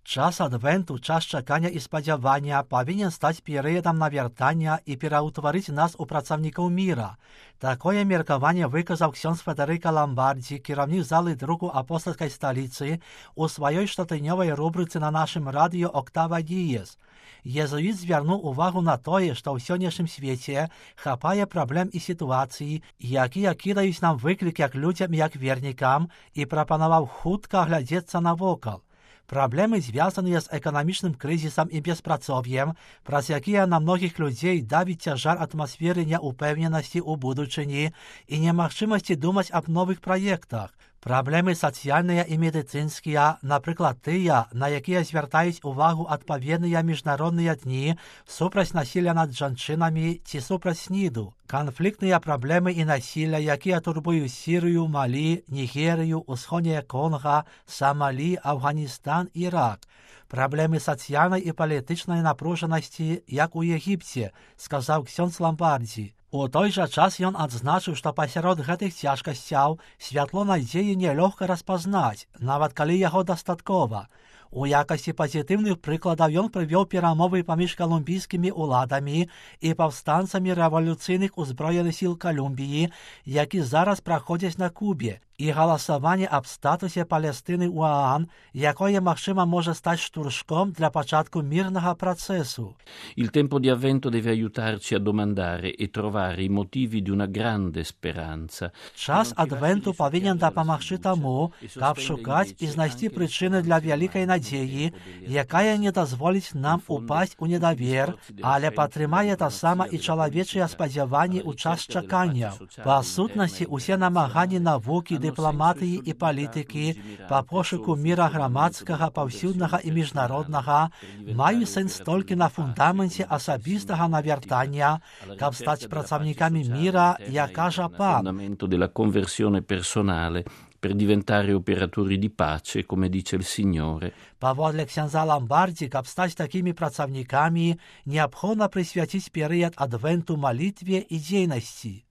Час адвенту, час чакання і спадзявання павінен стаць перыядам навяртання і пераўтварыць нас у працаўнікаў міра. Такое меркаванне выказаў ксёндз Федэрыка Ламбардзі, кіраўнік залы друку апостальскай сталіцы, у сваёй штотыднёвай рубрыцы на нашым радыё «Октава Діез». Езуіт звярнуў увагу на тое, што ў сённяшнім свеце хапае праблем і сітуацый, якія кідаюць нам выклік як людзям, як вернікам, і прапанаваў хутка аглядзецца навокал. Праблемы, звязаныя з эканамічным крызісам і беспрацоўем, праз якія на многіх людзей давіць цяжар атмасферы няўпэўненасці ў будучыні і немагчымасці думаць аб новых праектах. Праблемы сацыяльныя і медыцынскія, напрыклад, тыя, на якія звяртаюць увагу адпаведныя міжнародныя дні супраць насілля над жанчынамі ці супраць СНІДу. Канфліктныя праблемы і насілля, якія турбуюць Сірыю, Малі, Нігерыю, Усходняе Конга, Самалі, Афганістан, Ірак. Праблемы сацыяльнай і палітычнай напружанасці, як у Егіпце, сказаў ксёндз Ламбардзі. У той жа час ён адзначыў, што пасярод гэтых цяжкасцяў святло надзеі нялёгка распазнаць, нават калі яго дастаткова. У якасці пазітыўных прыкладаў ён прывёў перамовы паміж калумбійскімі ўладамі і паўстанцамі рэвалюцыйных узброеных сіл Калумбіі, які зараз праходзяць на Кубе, і галасаванне аб статусе Палестыны ў ОАН, якое, магчыма, можа стаць штуршком для пачатку мирного процесу. Il tempo di avvento deve aiutarci a domandare e trovare i motivi di una grande speranza. Час адвенту павінен дапамагчы таму, каб шукаць і знайсці прычыны для вялікай надзеі, якая не дазволіць нам упасть у недавер, але падтрымае таксама і чалавечыя спадзяванні ў час чакання. Па сутнасці, усе намаганні навукі, дыпламатыі і палітыкі па пошуку міра грамадскага, паўсюднага і міжнароднага маюць сэнс толькі на фундаменце асабістага навяртання, каб стаць працаўнікамі міра, як кажа пан. Della conversione personale per diventare operatori di pace, come dice il Signore. Паводле ксяндза Ламбардзі, каб стаць такімі працаўнікамі, неабходна прысвяціць перыяд адвенту малітве і дзейнасці.